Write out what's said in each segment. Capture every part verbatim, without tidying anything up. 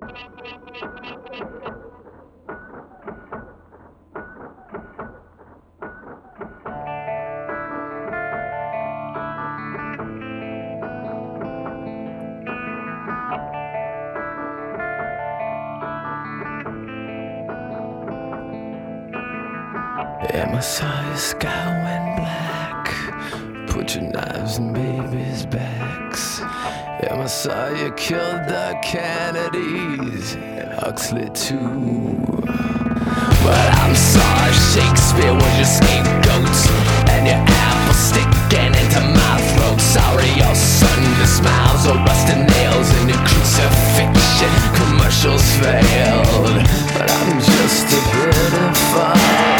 Am I saw your sky went black. Put your knives in babies' backs. Am I saw you killed the Kennedys and Huxley too. But I'm sorry, Shakespeare was your scapegoat, and your apple sticking into my throat. Sorry, your Sunday smiles are rusted nails and your crucifixion commercials failed. But I'm just a bit of fun.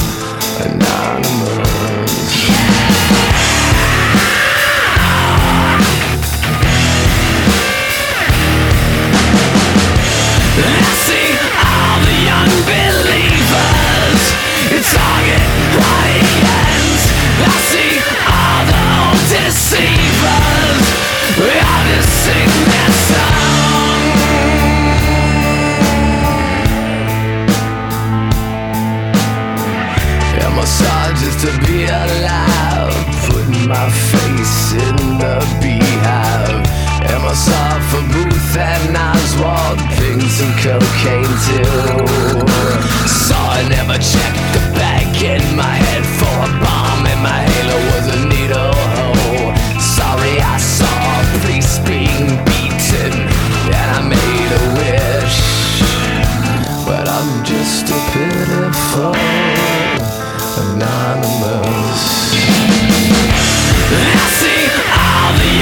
Anonymous. I see all the unbelievers, it's target audience. I see all the old deceivers, we all just sing their song. Am I sorry just to be alive, putting my face in the beehive? Am I sorry for Booth and Oswald, pigs and cocaine too? So I never checked the bag in my head for a bomb, and my halo was a needle hole. Sorry, I saw a priest being beaten, and I made a wish, but I'm just a pitiful anonymous. I see all the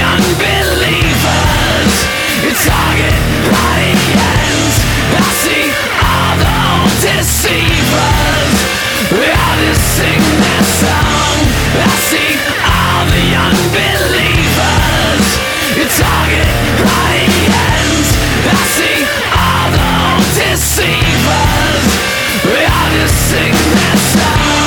unbelievers, it's target audience. I see all the old deceivers, we all just sing their song. I see all the unbelievers, it's target audience. I see all the old deceivers, we all just sing their song.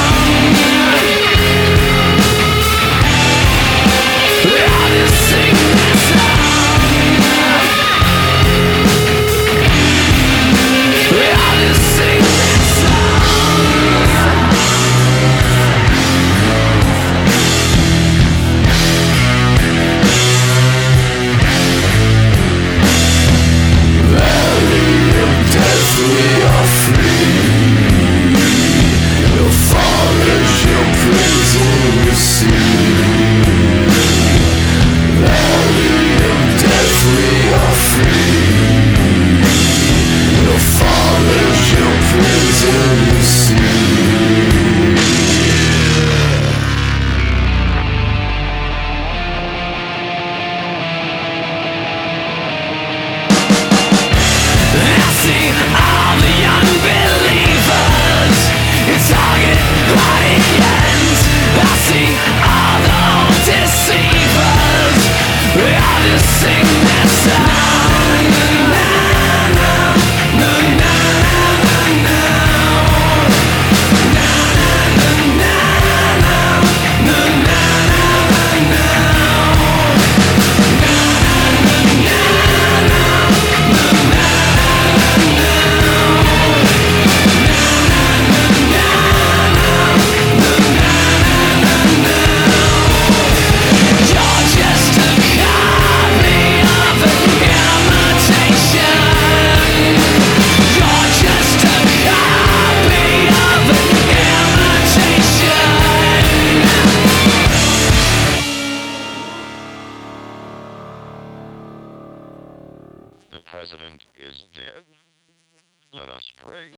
The president is dead. Let us pray.